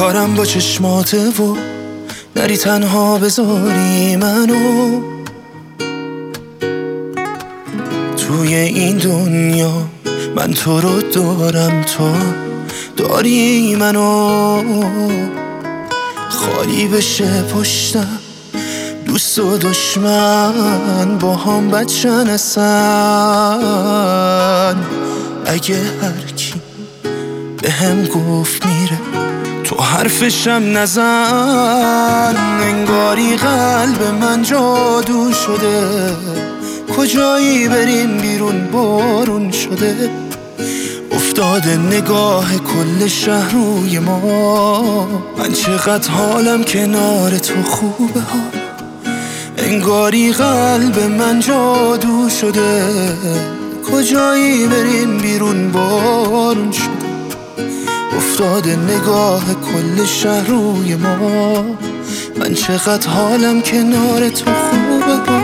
دارم با چشماته و نری تنها بذاری منو توی این دنیا. من تو رو دارم، تو داری منو. خالی بشه پشتم، دوست و دشمن با هم بچن اصلا. اگه هر کی به هم گفت میره تو حرفشم نزن. انگاری قلب من جادو شده، کجایی بریم بیرون بارون شده. افتاده نگاه کل شهر روی ما. من چقدر حالم کنار تو خوبه ها. انگاری قلب من جادو شده، کجایی بریم بیرون بارون شده. افتاده نگاه کل شهر روی ما. من چقدر حالم کنار تو خوبه ها.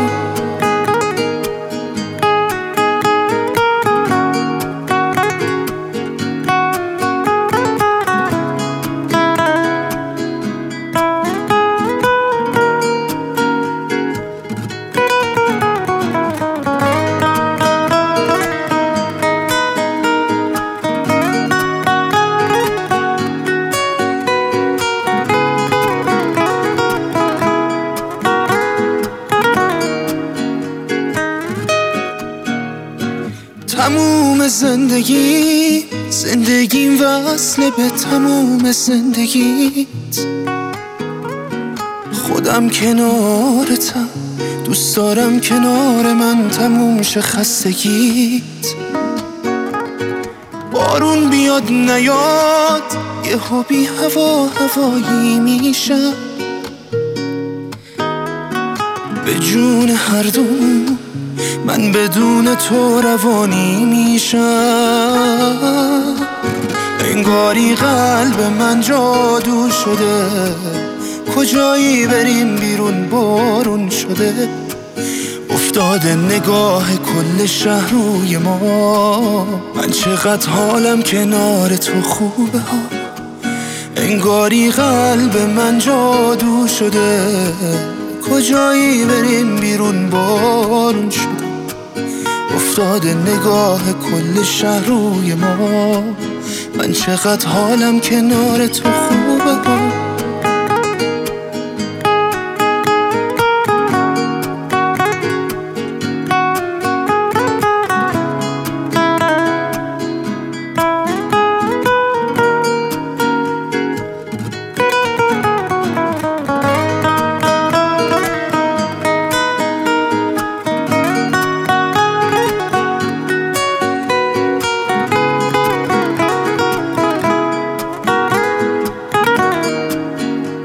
تموم زندگیم وصله به تموم زندگیت. خودم کنارتم، دوست دارم کنار من تموم شه خستگیت. بارون بیاد نیاد یهو بی هوایی میشم. به جون هر دوم من بدون تو روانی میشم. انگاری قلب من جادو شده، کجایی بریم بیرون بارون شده. افتاده نگاه کل شهر روی ما. من چقدر حالم کنار تو خوبه ها. انگاری قلب من جادو شده، کجایی بریم بیرون بارون شده. افتاده نگاه کل شهر روی ما. من چقدر حالم کنار تو خوبه ها.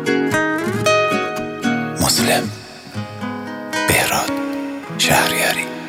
مسلم بهراد شهریاری.